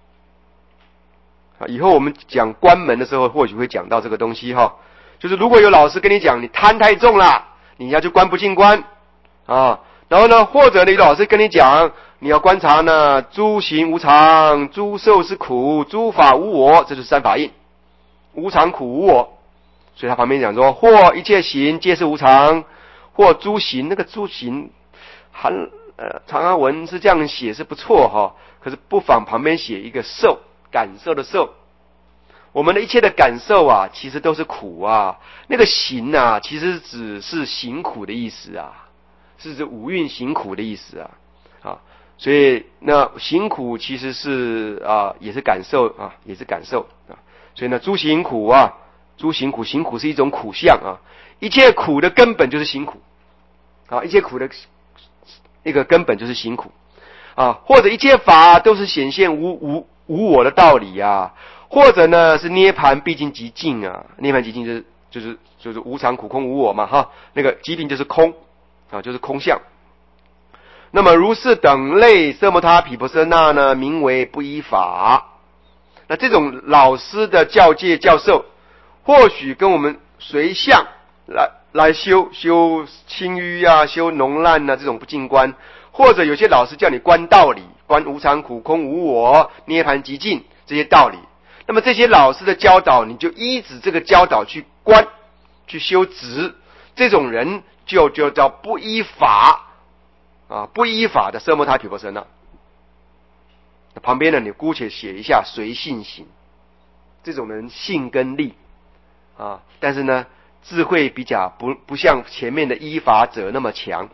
[SPEAKER 1] 啊，以后我们讲关门的时候，或许会讲到这个东西哈。就是如果有老师跟你讲，你贪太重了，你要去观不进观啊。然后呢，或者呢，有老师跟你讲，你要观察呢，诸行无常，诸受是苦，诸法无我，这就是三法印。无常苦无我，所以他旁边讲说，或一切行皆是无常，或诸行，那个诸行韩呃长阿文是这样写是不错哈，可是不妨旁边写一个受，感受的受。我们的一切的感受啊，其实都是苦啊，那个行啊，其实只是行苦的意思啊，是指五蕴行苦的意思啊啊，所以那行苦其实是啊也是感受啊，也是感受啊。所以呢，诸行苦啊，诸行苦，行苦是一种苦相啊。一切苦的根本就是行苦啊，一切苦的一个根本就是行苦啊，或者一切法都是显现无无无我的道理啊，或者呢是涅槃毕竟极尽啊，涅槃极尽就是就是就是无常苦空无我嘛哈，那个极尽就是空啊，就是空相。那么如是等类奢摩他毗婆舍那呢，名为不依法。那这种老师的教戒教授，或许跟我们随相来来修修清淤啊、修脓烂啊这种不净观，或者有些老师叫你观道理，观无常苦空无我、涅槃极尽这些道理。那么这些老师的教导，你就依止这个教导去观、去修执，这种人就就叫不依法啊，不依法的奢摩他毗婆舍那。旁边呢，你姑且写一下随信行，这种人信跟力啊，但是呢，智慧比较不不像前面的依法者那么强，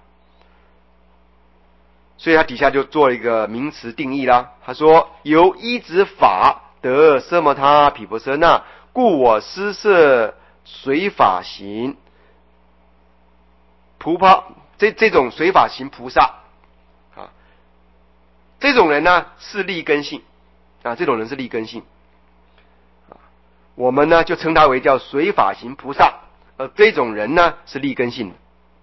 [SPEAKER 1] 所以他底下就做了一个名词定义啦。他说：由依止法得奢摩他毗婆舍那，故我施设随法行菩萨，这这种随法行菩萨啊，这种人呢是利根性啊，这种人是利根性啊，我们呢就称他为叫随法行菩萨，而这种人呢是利根性的。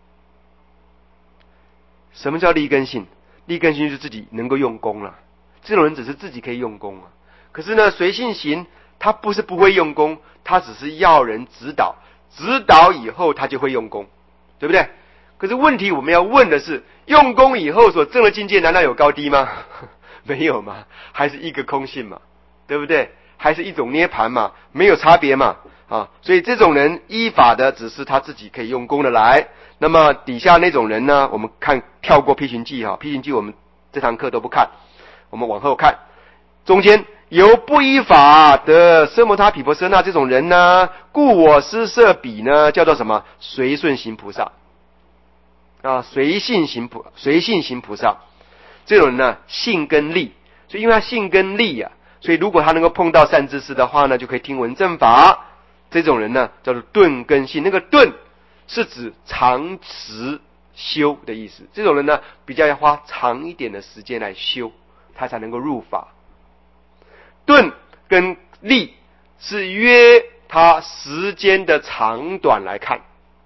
[SPEAKER 1] 什么叫利根性？利根性就是自己能够用功了，这种人只是自己可以用功啊。可是呢，随性行他不是不会用功，他只是要人指导，指导以后他就会用功，对不对？可是问题我们要问的是，用功以后所证的境界难道有高低吗？没有嘛，还是一个空性嘛，对不对？还是一种涅槃嘛，没有差别嘛啊。所以这种人依法的只是他自己可以用功的来。那么底下那种人呢，我们看跳过批评记哈，批评记我们这堂课都不看，我们往后看。中间由不依法得奢摩他毗婆舍那这种人呢，故我施设彼呢，叫做什么？随顺行菩萨啊，随性行菩随性行菩萨。这种人呢，性根利，所以因为他性根利啊，所以如果他能够碰到善知识的话呢，就可以听闻正法。这种人呢，叫做顿根性。那个顿是指长时修的意思。这种人呢，比较要花长一点的时间来修，他才能够入法。顿跟利是约他时间的长短来看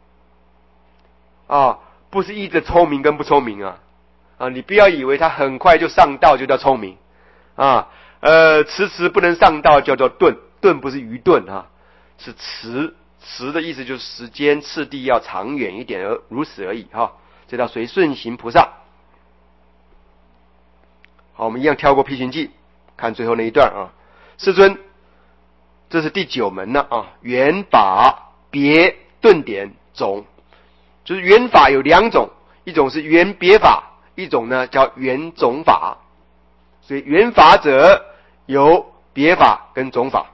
[SPEAKER 1] 啊，不是依着聪明跟不聪明啊啊！你不要以为他很快就上道就叫聪明啊，呃，迟迟不能上道叫做顿，顿不是愚钝啊，是迟。迟的意思就是时间次第要长远一点，而如此而已哈。这叫随顺行菩萨。好，我们一样跳过批评记，看最后那一段啊。世尊，这是第九门了啊。缘法别顿点种，就是缘法有两种，一种是缘别法，一种呢叫缘种法。所以缘法者有别法跟种法。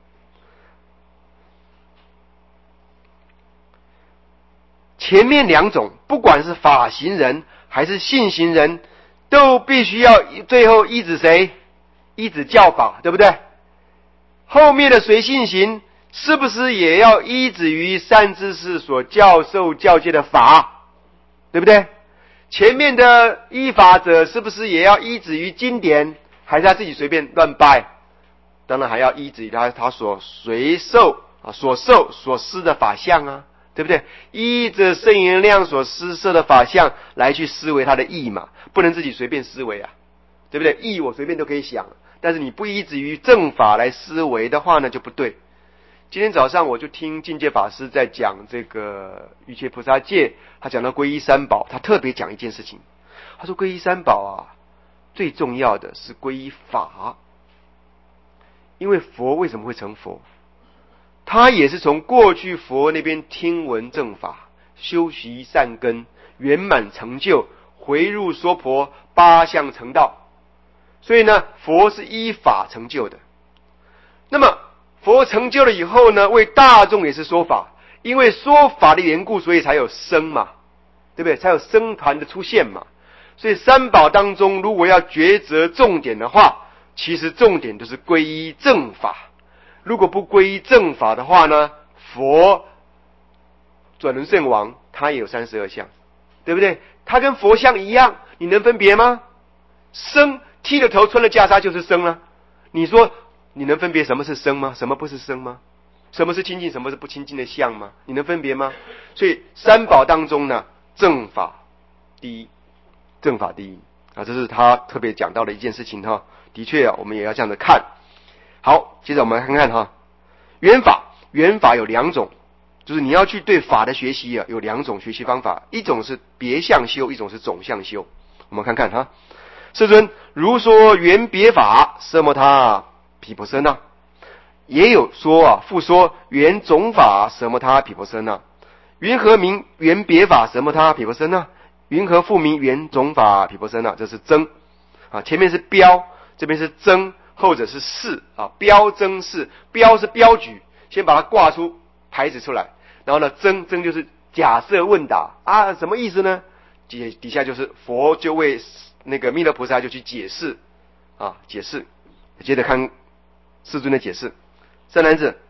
[SPEAKER 1] 前面两种，不管是法行人还是性行人，都必须要最后依止谁？依止教法，对不对？后面的随性行是不是也要依止于善知识所教授教诫的法，对不对？前面的依法者是不是也要依止于经典，还是他自己随便乱掰？当然还要依止于他他所随受啊所受所施的法相啊，对不对？依着圣言量所施设的法相来去思维他的义嘛，不能自己随便思维啊，对不对？义我随便都可以想，但是你不依止于正法来思维的话呢，就不对。今天早上我就听境界法师在讲这个瑜伽菩萨戒，他讲到皈依三宝，他特别讲一件事情，他说皈依三宝啊，最重要的是皈依法，因为佛为什么会成佛？他也是从过去佛那边听闻正法，修习善根，圆满成就，回入娑婆八相成道。所以呢，佛是依法成就的。那么佛成就了以后呢，为大众也是说法，因为说法的缘故，所以才有僧嘛，对不对？才有僧团的出现嘛。所以三宝当中，如果要抉择重点的话，其实重点就是皈依正法。如果不皈依正法的话呢，佛转轮圣王他也有三十二相，对不对？他跟佛像一样，你能分别吗？僧剃了头穿了袈裟就是僧了，你说你能分别什么是僧吗？什么不是僧吗？什么是清净，什么是不清净的相吗？你能分别吗？所以三宝当中呢，正法第一，正法第一啊，这是他特别讲到的一件事情哈。的确啊，我们也要这样子看。好，接着我们来看看哈，缘法，缘法有两种，就是你要去对法的学习啊，有两种学习方法，一种是别相修，一种是总相修。我们看看哈，世尊如说缘别法奢摩他毗婆舍那，也有说啊，复说缘种法奢摩他毗婆舍那。云何名缘别法奢摩他毗婆舍那？云何复名缘种法毗婆舍那？这是增啊，前面是标，这边是增，后者是示啊，标增示，标是标举，先把它挂出牌子出来，然后呢，增增就是假设问答啊，什么意思呢？底底下就是佛就为那个弥勒菩萨就去解释啊，解释。接着看世尊的解释，善男子，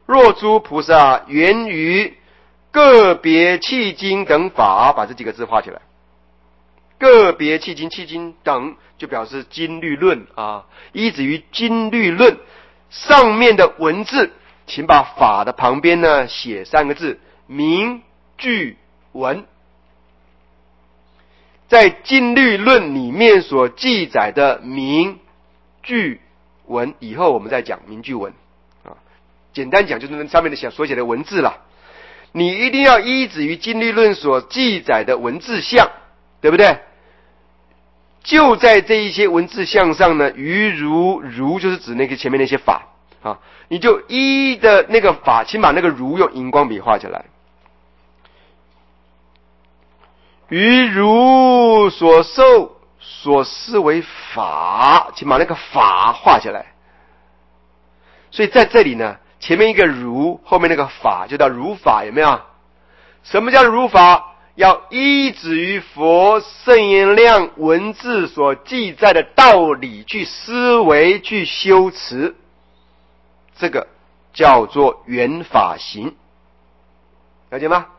[SPEAKER 1] 若诸菩萨源于个别契经等法，把这几个字画起来。个别契经，契经等就表示经律论啊，依止于经律论上面的文字，请把法的旁边呢写三个字名句文。在经律论里面所记载的名句文，以后我们再讲名句文啊。简单讲就是那上面的所写的文字啦。你一定要依止于经律论所记载的文字项，对不对？就在这一些文字项上呢，于如如就是指那个前面那些法啊，你就依的那个法，请把那个如用荧光笔画起来。于如所受所思为法，请把那个法画起来。所以在这里呢，前面一个如，后面那个法就叫如法，有没有？什么叫如法？要依止于佛圣言量文字所记载的道理去思维去修持，这个叫做圆法行，了解吗？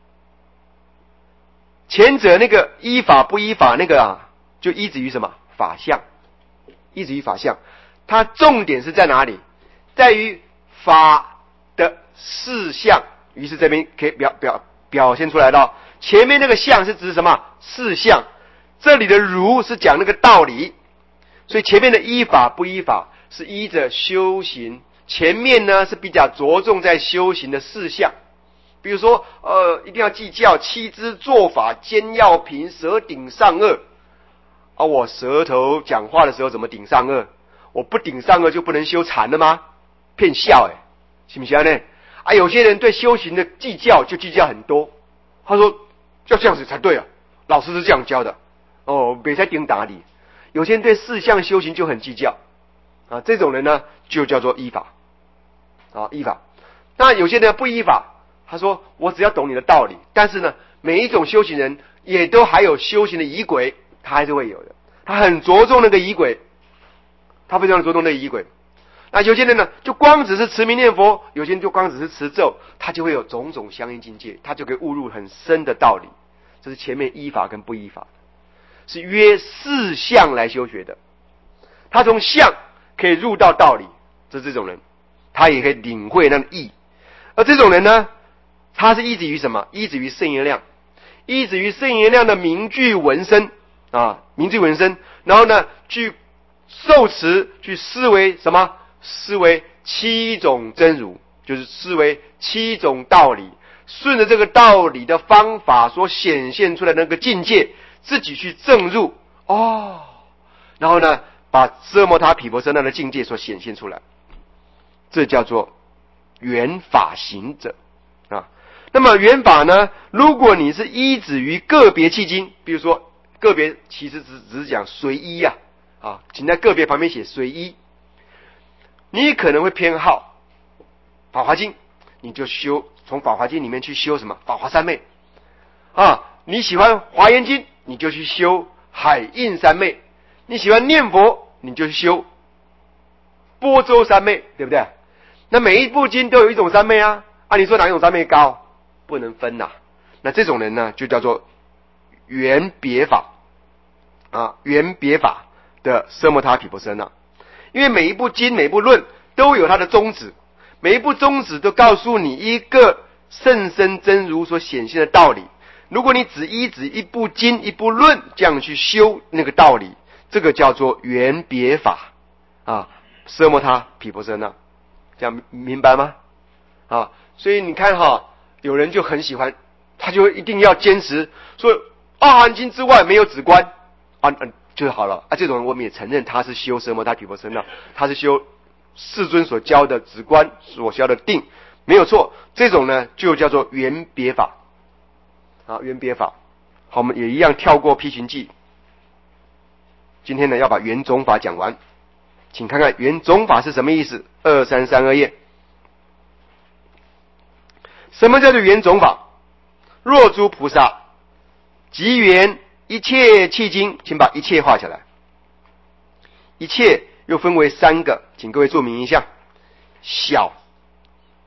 [SPEAKER 1] 前者那个依法不依法那个啊，就依止于什么？法相，依止于法相。它重点是在哪里？在于法的事项。于是这边可以表表表现出来了。前面那个相是指什么？事项。这里的如是讲那个道理。所以前面的依法不依法是依着修行，前面呢是比较着重在修行的事项。比如说呃，一定要计较七支做法，尖要平，舌顶上颚啊。我舌头讲话的时候怎么顶上颚？我不顶上颚就不能修禅了吗？骗笑哎，行不行呢？啊，有些人对修行的计较就计较很多，他说要这样子才对啊，老师是这样教的哦，别再顶打理。有些人对四项修行就很计较啊，这种人呢就叫做依法啊，依法。那有些人不依法，他说我只要懂你的道理，但是呢，每一种修行人也都还有修行的仪轨，他还是会有的。他很着重那个仪轨，他非常着重那个仪轨。那有些人呢，就光只是持名念佛；有些人就光只是持咒，他就会有种种相应境界，他就可以悟入很深的道理。这是前面依法跟不依法，是约四相来修学的。他从相可以入到道理，这是这种人，他也可以领会那个义。而这种人呢，他是依止于什么？依止于圣言量，依止于圣言量的名句文身啊，名句文身，然后呢，去受持，去思维什么？思维七种真如，就是思维七种道理，顺着这个道理的方法所显现出来的那个境界，自己去证入哦，然后呢，把奢摩他毗婆舍那的境界所显现出来，这叫做圆法行者啊。那么圆法呢，如果你是依止于个别契经，比如说个别其实只只是讲随依呀啊，请在个别旁边写随依。你可能会偏好法华经，你就修从法华经里面去修什么法华三昧啊。你喜欢华严经，你就去修海印三昧。你喜欢念佛，你就去修般舟三昧，对不对？那每一部经都有一种三昧啊，啊，你说哪一种三昧高？不能分呐、啊。那这种人呢，就叫做圆别法啊，圆别法的奢摩他毗婆舍那。因为每一部经每一部论都有它的宗旨，每一部宗旨都告诉你一个甚深真如所显现的道理。如果你只依止一部经一部论这样去修那个道理，这个叫做圆别法啊，奢摩他毗婆舍那，这样明白吗？啊，所以你看哈，有人就很喜欢，他就一定要坚持说阿含经之外没有止观啊，嗯。就好了啊！这种人我们也承认他是修奢摩他毗婆舍那，他是修世尊所教的止观所教的定，没有错。这种呢就叫做圆别法啊，圆别法。好，我们也一样跳过批群记。今天呢要把圆总法讲完，请看看圆总法是什么意思。二三三二页，什么叫做圆总法？若诸菩萨即圆一切契经，请把一切画起来。一切又分为三个，请各位注明一下：小、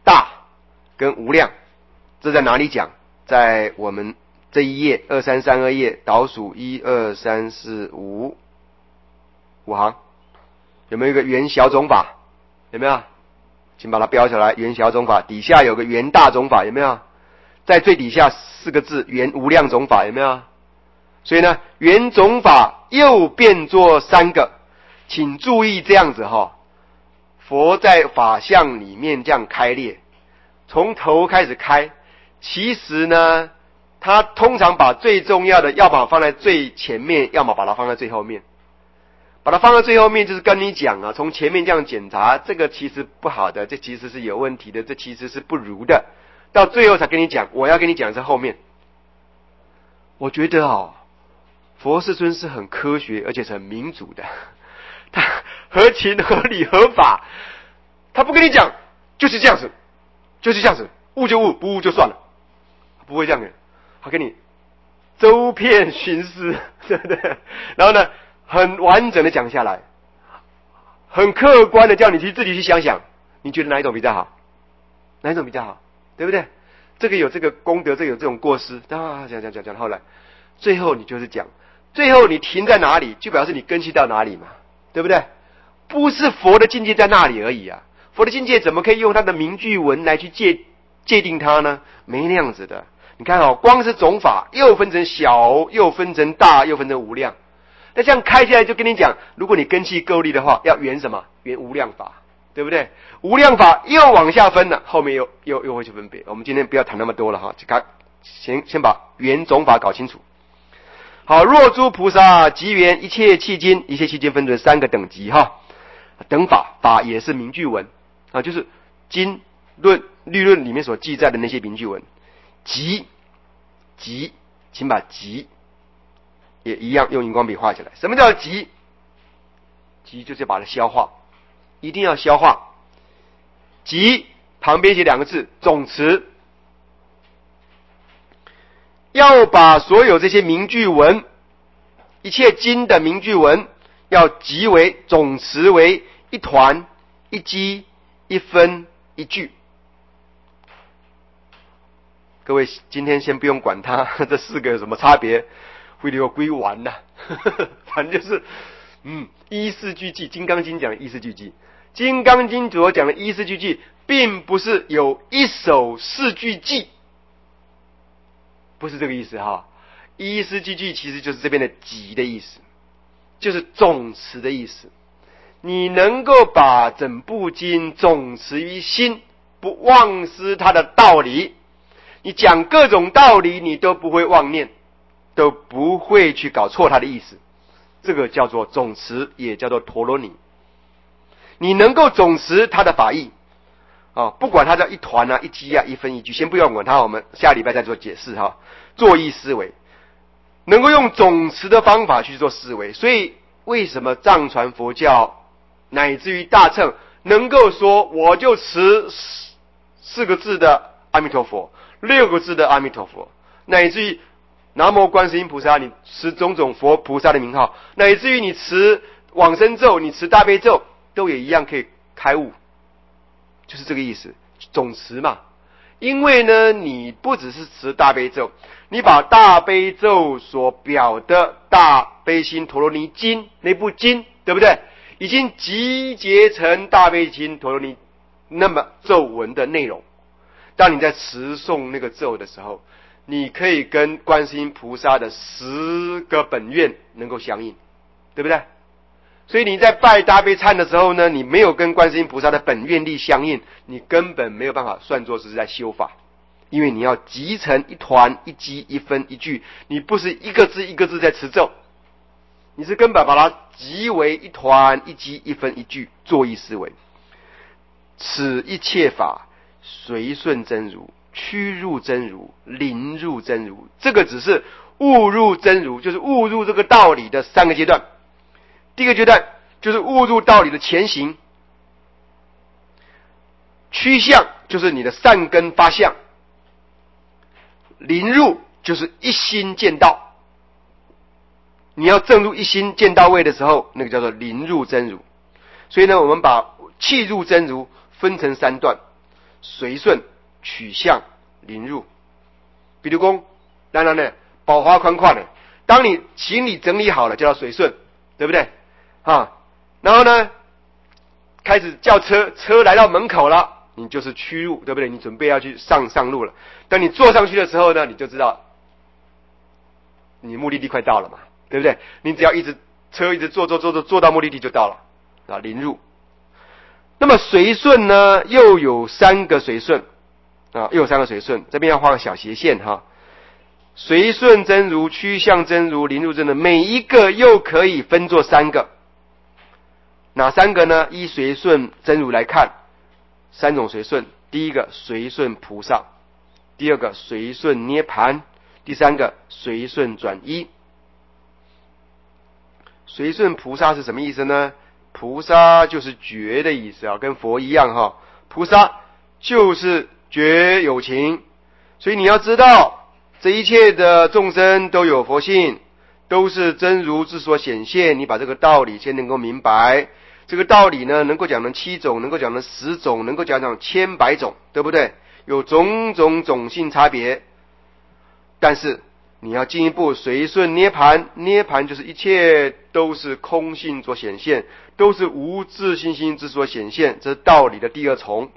[SPEAKER 1] 大跟无量。这在哪里讲？在我们这一页二三三二页倒数一二三四五五行，有没有一个圆小种法？有没有？请把它标下来，圆小种法底下有个圆大种法，有没有？在最底下四个字圆无量种法，有没有？所以呢，圆种法又变作三个。请注意这样子哈，佛在法相里面这样开列，从头开始开。其实呢，他通常把最重要的要么放在最前面，要么把它放在最后面。把它放在最后面就是跟你讲啊，从前面这样检查，这个其实不好的，这其实是有问题的，这其实是不如的。到最后才跟你讲，我要跟你讲是后面。我觉得哦，佛世尊是很科学而且是很民主的，他合情合理合法，他不跟你讲就是这样子，就是这样子，悟就悟，不悟就算了，不会这样的。他跟你周遍寻思，对不对？然后呢，很完整的讲下来，很客观的叫你去自己去想想，你觉得哪一种比较好？哪一种比较好？对不对？这个有这个功德，这个有这种过失啊，讲讲讲讲，后来最后你就是讲，最后你停在哪里，就表示你根器到哪里嘛，对不对？不是佛的境界在那里而已啊，佛的境界怎么可以用他的名句文来去界界定它呢？没那样子的。你看哦，光是种法又分成小，又分成大，又分成无量。那这样开下来就跟你讲，如果你根器够力的话，要圆什么？圆无量法，对不对？无量法又往下分了，后面又又又会去分别。我们今天不要谈那么多了哈，先先把圆种法搞清楚。好，若诸菩萨即圆一切契经，一切契经分成三个等级哈。等法法也是名句文啊，就是经论律论里面所记载的那些名句文。集集，请把集也一样用荧光笔画起来。什么叫集？集就是把它消化，一定要消化。集旁边写两个字总持，要把所有这些名句文，一切经的名句文，要集为总持为一团一机一分一句。各位今天先不用管它这四个有什么差别，会给我归完了反正就是嗯，依四句记，金刚经讲的依四句记，金刚经所讲的依四句记并不是有一首四句记，不是这个意思哈。依四句记其实就是这边的集的意思，就是总持的意思。你能够把整部经总持于心，不忘失它的道理，你讲各种道理你都不会妄念，都不会去搞错它的意思，这个叫做总持，也叫做陀罗尼。你能够总持它的法义啊，不管它叫一团啊、一机啊、一分一句，先不要管它，我们下礼拜再做解释哈。作意思维，能够用总持的方法去做思维，所以为什么藏传佛教乃至于大乘能够说我就持四个字的阿弥陀佛，六个字的阿弥陀佛，乃至于南无观世音菩萨，你持种种佛菩萨的名号，乃至于你持往生咒，你持大悲咒，都也一样可以开悟，就是这个意思，总持嘛。因为呢，你不只是持大悲咒，你把大悲咒所表的大悲心陀罗尼经那部经，对不对？已经集结成大悲心陀罗尼那么咒文的内容。当你在持诵那个咒的时候，你可以跟观世音菩萨的十个本愿能够相应，对不对？所以你在拜大悲忏的时候呢，你没有跟观世音菩萨的本愿力相应，你根本没有办法算作是在修法，因为你要集成一团一机一分一句，你不是一个字一个字在持咒，你是根本把它集为一团一机一分一句，作意思维。此一切法随顺真如，趋入真如，临入真如，这个只是悟入真如，就是悟入这个道理的三个阶段。第一个阶段就是悟入道理的前行，趋向就是你的善根发相，临入就是一心见道。你要正入一心见到位的时候，那个叫做临入真如。所以呢，我们把契入真如分成三段。 随顺取向临入。比如说当然呢宝华宽阔的，当你行李整理好了叫做随顺，对不对啊？然后呢开始叫车，车来到门口了，你就是驱入，对不对？你准备要去上上路了。当你坐上去的时候呢，你就知道你目的地快到了嘛，对不对？你只要一直车一直坐坐坐坐坐到目的地就到了啊，临入。那么随顺呢，又有三个随顺啊，又有三个随顺，这边要画个小斜线哈。随顺真如、趋向真如、临入真如，每一个又可以分作三个。哪三个呢？依随顺真如来看，三种随顺：第一个随顺菩萨，第二个随顺涅盘，第三个随顺转依。随顺菩萨是什么意思呢？菩萨就是觉的意思啊，跟佛一样哈。菩萨就是觉有情，所以你要知道，这一切的众生都有佛性，都是真如之所显现。你把这个道理先能够明白，这个道理呢，能够讲成七种，能够讲成十种，能够讲成千百种，对不对？有种种种性差别，但是你要进一步随顺涅盘，涅盘就是一切都是空性所显现，都是无自性心之所显现，这是道理的第二重。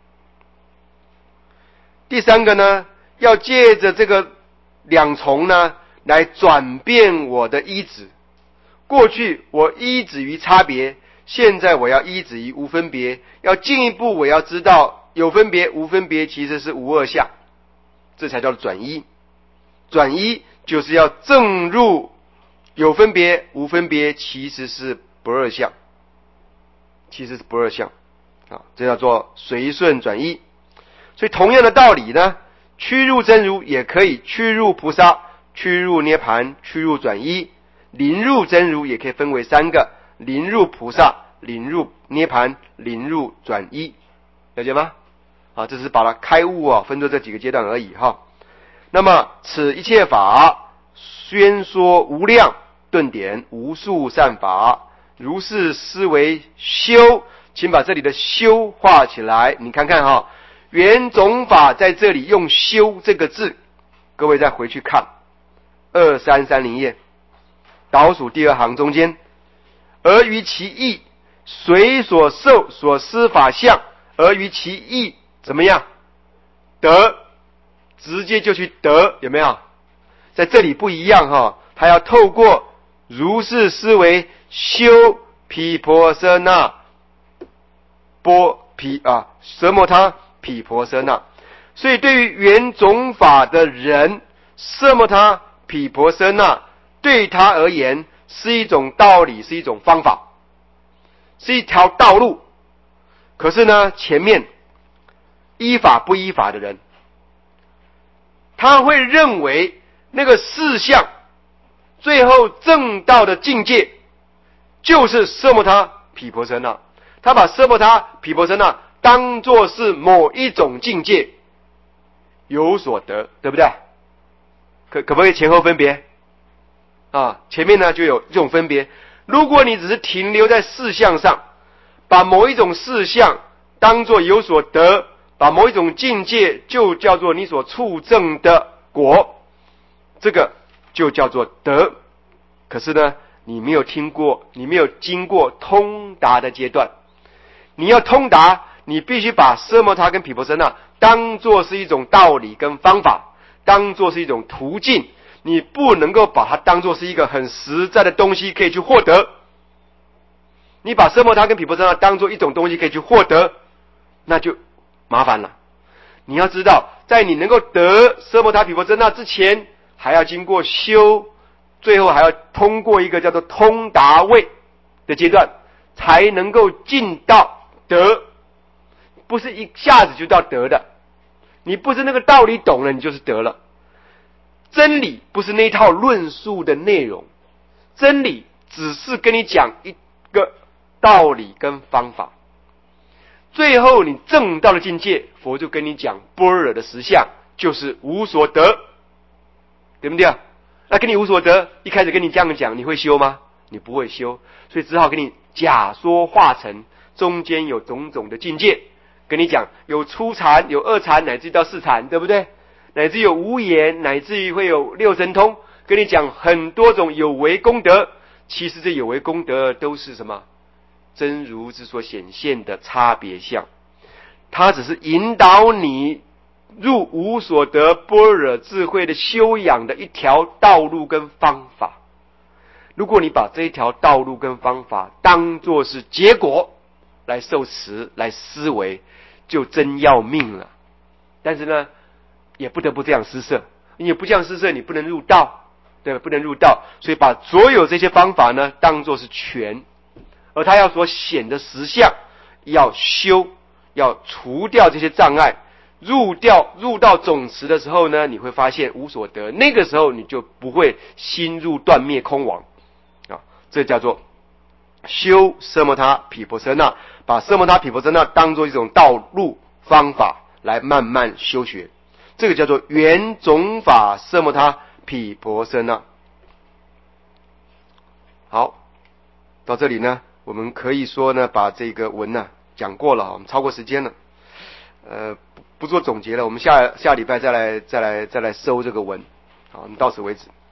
[SPEAKER 1] 第三个呢，要借着这个两重呢，来转变我的依止。过去我依止于差别，现在我要依止于无分别，要进一步我要知道有分别无分别其实是无二相，这才叫转依。转依就是要证入有分别无分别其实是不二相，其实是不二相啊，这叫做随顺转依。所以同样的道理呢，趋入真如也可以趋入菩萨、趋入涅盘、趋入转依。临入真如也可以分为三个：临入菩萨、临入涅盘、临入转依，了解吗？啊，这是把它开悟啊分作这几个阶段而已哈。那么此一切法宣说无量顿点无数善法，如是思维修。请把这里的修画起来，你看看哈，圆总法在这里用修这个字，各位再回去看二三三零页倒数第二行中间，而于其意随所受所思法相，而于其意怎么样得，直接就去得，有没有？在这里不一样哈，他要透过如是思维修毗婆舍那波毗啊舍摩他毗婆舍那。所以对于圆总法的人，舍摩他毗婆舍那对他而言是一种道理，是一种方法，是一条道路。可是呢，前面依法不依法的人，他会认为那个事项最后证道的境界就是舍摩他毗婆舍那，他把舍摩他毗婆舍那当作是某一种境界有所得，对不对？可可不可以前后分别啊？前面呢就有这种分别。如果你只是停留在事项上，把某一种事项当作有所得，把某一种境界就叫做你所触证的果，这个就叫做得。可是呢，你没有听过，你没有经过通达的阶段。你要通达，你必须把舍摩他跟毗婆舍那当作是一种道理跟方法，当作是一种途径，你不能够把它当作是一个很实在的东西可以去获得。你把舍摩他跟毗婆舍那当作一种东西可以去获得，那就麻烦了。你要知道，在你能够得舍摩他毗婆舍那之前，还要经过修，最后还要通过一个叫做通达位的阶段，才能够进到得，不是一下子就到得的。你不是那个道理懂了，你就是得了。真理不是那一套论述的内容，真理只是跟你讲一个道理跟方法。最后你证到了境界，佛就跟你讲般若的实相就是无所得，对不对？那跟你无所得，一开始跟你这样讲，你会修吗？你不会修，所以只好给你假说化成，中间有种种的境界， 跟你讲，有初禅，有二禅，乃至到四禅，对不对？乃至有无言，乃至于会有六神通，跟你讲很多种有为功德。其实这有为功德都是什么？真如之所显现的差别相，它只是引导你入无所得般若智慧的修养的一条道路跟方法。如果你把这一条道路跟方法当作是结果来受持来思维，就真要命了。但是呢，也不得不这样施设，你也不这样施设，你不能入道，对吧？不能入道，所以把所有这些方法呢当作是全，而他要所显的实相，要修，要除掉这些障碍。入掉入到总持的时候呢，你会发现无所得，那个时候你就不会心入断灭空亡啊，这叫做修奢摩他毗婆舍那，把奢摩他毗婆舍那当作一种道路方法来慢慢修学，这个叫做圆种法奢摩他毗婆舍那。好，到这里呢，我们可以说呢，把这个文呢讲过了，我们超过时间了，呃，不不做总结了，我们下下礼拜再来再来再来收这个文，好，我们到此为止。